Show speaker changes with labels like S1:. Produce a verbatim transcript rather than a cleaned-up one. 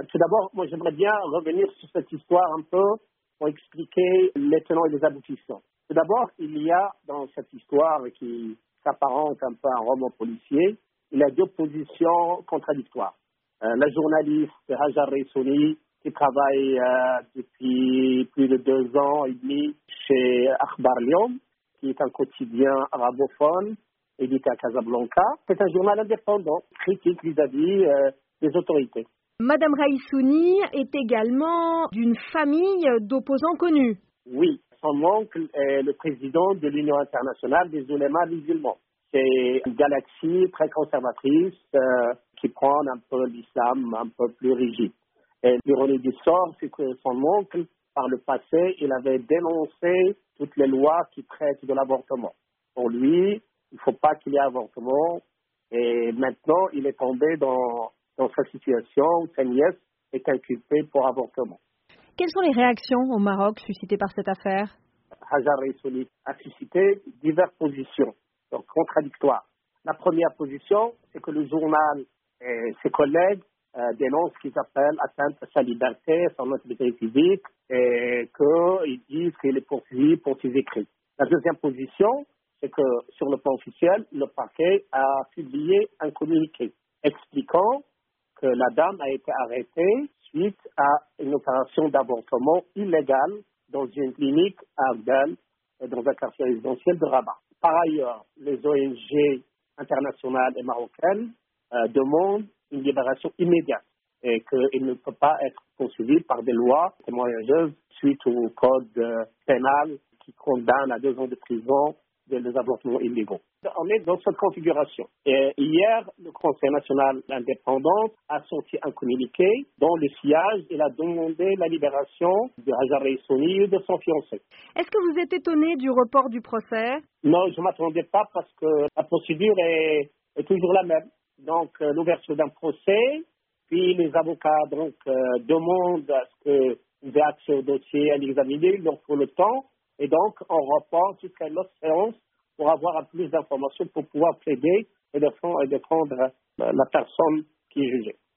S1: Tout d'abord, moi j'aimerais bien revenir sur cette histoire un peu pour expliquer les tenants et les aboutissants. Tout d'abord, il y a dans cette histoire qui s'apparente un peu à un roman policier, il y a deux positions contradictoires. Euh, la journaliste Hajar Reissouni, qui travaille euh, depuis plus de deux ans et demi chez Akhbar Lyon, qui est un quotidien arabophone, édité à Casablanca. C'est un journal indépendant, critique vis-à-vis euh, des autorités.
S2: Madame Reissouni est également d'une famille d'opposants connus.
S1: Oui, son oncle est le président de l'Union internationale des oulémas musulmans. C'est une galaxie très conservatrice euh, qui prend un peu l'islam un peu plus rigide. Et l'ironie du sort, c'est que son oncle, par le passé, il avait dénoncé toutes les lois qui traitent de l'avortement. Pour lui, il ne faut pas qu'il y ait avortement. Et maintenant, il est tombé dans, dans sa situation. Sa nièce est inculpée pour avortement.
S2: Quelles sont les réactions au Maroc suscitées par cette affaire?
S1: Hajar Reissouni a suscité diverses positions, donc contradictoires. La première position, c'est que le journal et ses collègues euh, dénoncent ce qu'ils appellent atteinte à sa liberté, à son intégrité physique, et qu'ils disent qu'il est poursuivi pour ses écrits. La deuxième position, c'est que sur le plan officiel, le parquet a publié un communiqué expliquant que la dame a été arrêtée suite à une opération d'avortement illégale dans une clinique à Abdel, dans un quartier résidentiel de Rabat. Par ailleurs, les O N G internationales et marocaines euh, demandent une libération immédiate et qu'il ne peut pas être poursuivi par des lois témoignageuses suite au code euh, pénal qui condamne à deux ans de prison des avortements illégaux. On est dans cette configuration. Et hier, le Conseil national indépendant a sorti un communiqué dans le sillage, il a demandé la libération de Hajar Reissouni et de son fiancé.
S2: Est-ce que vous êtes étonné du report du procès?
S1: Non, je ne m'attendais pas parce que la procédure est, est toujours la même. Donc, euh, l'ouverture d'un procès, puis les avocats donc, euh, demandent à ce que vous ayez accès au dossier, à l'examiner, donc pour le temps. Et donc, on reporte jusqu'à l'autre séance pour avoir plus d'informations pour pouvoir plaider et défendre, et défendre la personne qui est jugée.